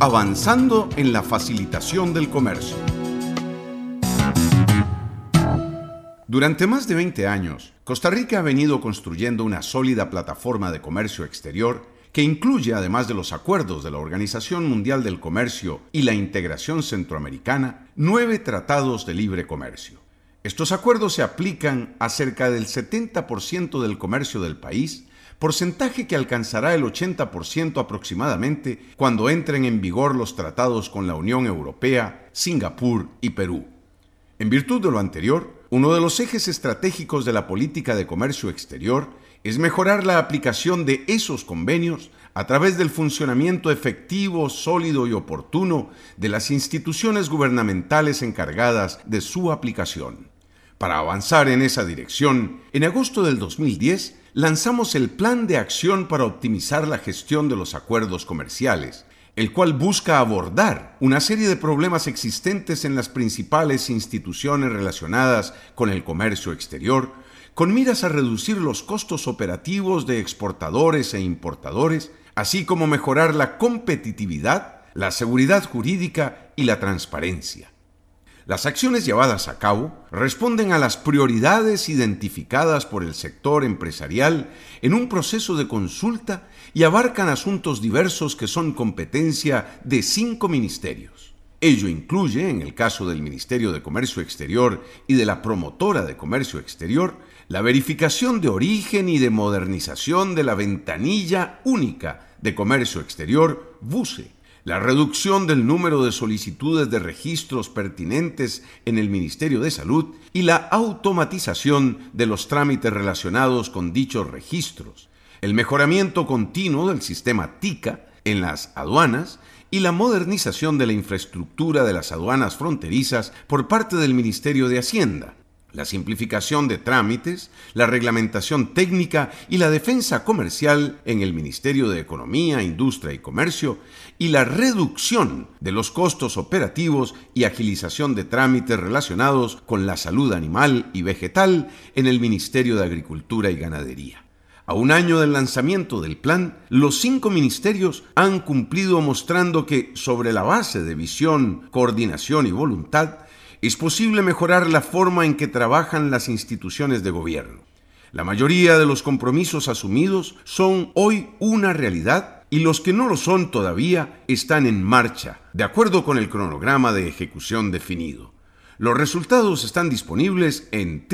avanzando en la facilitación del comercio. Durante más de 20 años, Costa Rica ha venido construyendo una sólida plataforma de comercio exterior que incluye, además de los acuerdos de la Organización Mundial del Comercio y la integración centroamericana, 9 tratados de libre comercio. Estos acuerdos se aplican a cerca del 70% del comercio del país, porcentaje que alcanzará el 80% aproximadamente cuando entren en vigor los tratados con la Unión Europea, Singapur y Perú. En virtud de lo anterior, uno de los ejes estratégicos de la política de comercio exterior es mejorar la aplicación de esos convenios a través del funcionamiento efectivo, sólido y oportuno de las instituciones gubernamentales encargadas de su aplicación. Para avanzar en esa dirección, en agosto del 2010 lanzamos el Plan de Acción para optimizar la gestión de los acuerdos comerciales, el cual busca abordar una serie de problemas existentes en las principales instituciones relacionadas con el comercio exterior, con miras a reducir los costos operativos de exportadores e importadores, así como mejorar la competitividad, la seguridad jurídica y la transparencia. Las acciones llevadas a cabo responden a las prioridades identificadas por el sector empresarial en un proceso de consulta y abarcan asuntos diversos que son competencia de 5 ministerios. Ello incluye, en el caso del Ministerio de Comercio Exterior y de la Promotora de Comercio Exterior, la verificación de origen y de modernización de la ventanilla única de comercio exterior, VUCE, la reducción del número de solicitudes de registros pertinentes en el Ministerio de Salud y la automatización de los trámites relacionados con dichos registros, el mejoramiento continuo del sistema TICA en las aduanas y la modernización de la infraestructura de las aduanas fronterizas por parte del Ministerio de Hacienda, la simplificación de trámites, la reglamentación técnica y la defensa comercial en el Ministerio de Economía, Industria y Comercio y la reducción de los costos operativos y agilización de trámites relacionados con la salud animal y vegetal en el Ministerio de Agricultura y Ganadería. A un año del lanzamiento del plan, los 5 ministerios han cumplido mostrando que, sobre la base de visión, coordinación y voluntad, es posible mejorar la forma en que trabajan las instituciones de gobierno. La mayoría de los compromisos asumidos son hoy una realidad y los que no lo son todavía están en marcha, de acuerdo con el cronograma de ejecución definido. Los resultados están disponibles en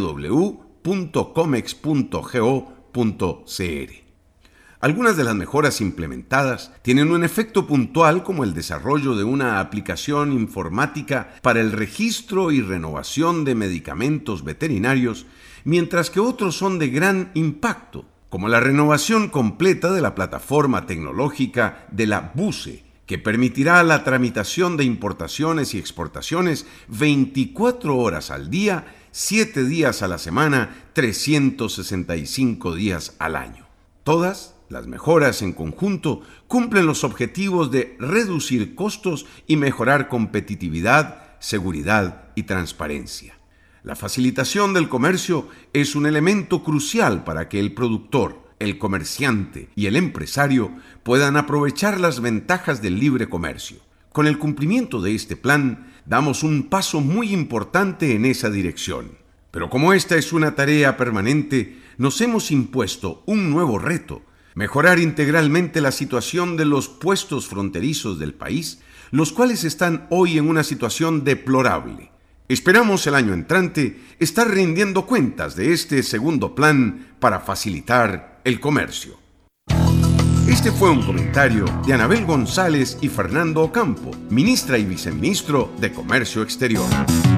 www.comex.go.cr. Algunas de las mejoras implementadas tienen un efecto puntual como el desarrollo de una aplicación informática para el registro y renovación de medicamentos veterinarios, mientras que otros son de gran impacto, como la renovación completa de la plataforma tecnológica de la VUCE, que permitirá la tramitación de importaciones y exportaciones 24 horas al día, 7 días a la semana, 365 días al año. Todas las mejoras en conjunto cumplen los objetivos de reducir costos y mejorar competitividad, seguridad y transparencia. La facilitación del comercio es un elemento crucial para que el productor, el comerciante y el empresario puedan aprovechar las ventajas del libre comercio. Con el cumplimiento de este plan, damos un paso muy importante en esa dirección. Pero como esta es una tarea permanente, nos hemos impuesto un nuevo reto: mejorar integralmente la situación de los puestos fronterizos del país, los cuales están hoy en una situación deplorable. Esperamos el año entrante estar rindiendo cuentas de este segundo plan para facilitar el comercio. Este fue un comentario de Anabel González y Fernando Ocampo, ministra y viceministro de Comercio Exterior.